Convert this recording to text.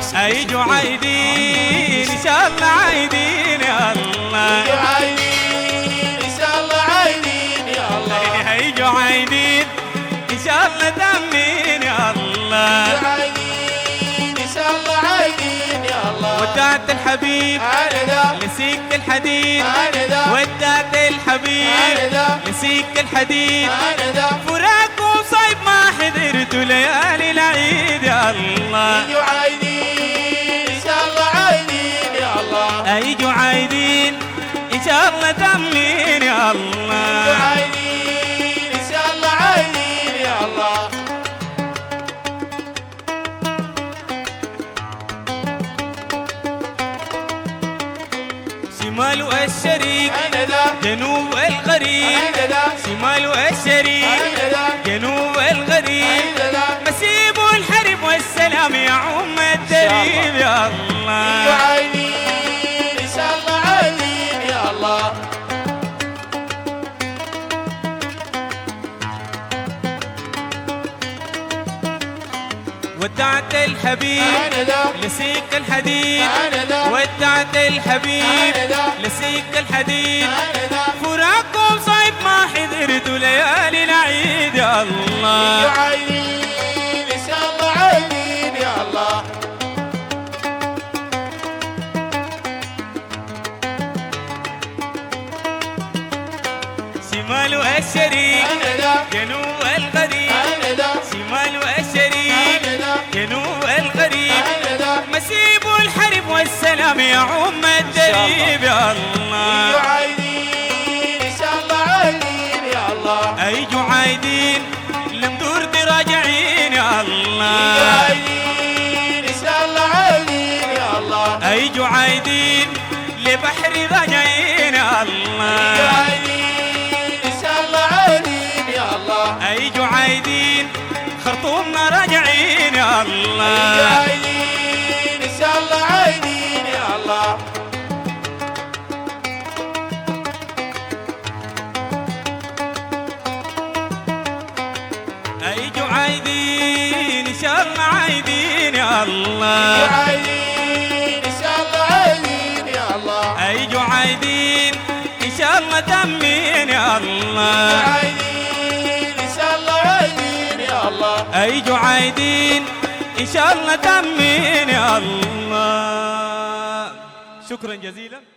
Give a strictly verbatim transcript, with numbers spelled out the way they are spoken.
اي جعيدين ان شاء الله عايدين يا الله، جعيدين ان شاء الله عايدين يا الله، اي جعيدين ان شاء الله تامين يا الله، جعيدين ان شاء الله عايدين يا الله. ودعت الحبيب لسيك الحديد، ودعت الحبيب لسيك الحديد، فراق وصيب ما حضرت ليالي العيد يا الله، جعيدين ان شاء الله عايدين يا الله، اي جعيدين ان شاء الله تامين يا الله، جعيدين ان شاء الله عايدين يا الله. شمال والشريق جنوب الغريب، شمال والشريق جنوب الغريب، مسيب الحرب والسلام يا عم الدريب يا الله، جعيدين ان شاء الله عايدين يا الله. ودعت الحبيب لسيك الحديد، ودعت الحبيب لسيك الحديد، فراقكم صعب ما حضرت ليالي العيد يا الله، جعيدين ان شاء الله عايدين يا الله. شمال والشريق جنوب الغريب، شمال والشريق جنوب الغريب، مسيب الحرب والسلام يا عم الدريب يا الله، جعيدين ان شاء الله عايدين يا الله، اي جعيدين لمدور راجعين يا الله، جعيدين ان شاء الله عايدين يا الله، اي جعيدين لبحر راجعين يا الله، جعيدين ان شاء الله عايدين يا الله، اي جعيدين خرطومنا راجعين يا الله، جعيدين ان شاء الله عايدين يا الله. اي جعيدين ان شاء الله عايدين يا الله، جعيدين ان شاء الله عايدين يا الله، اي جعيدين ان شاء الله تامين يا الله، جعيدين ان شاء الله عايدين يا الله، اي جعيدين ان شاء الله تامين يا الله. شكرا جزيلا.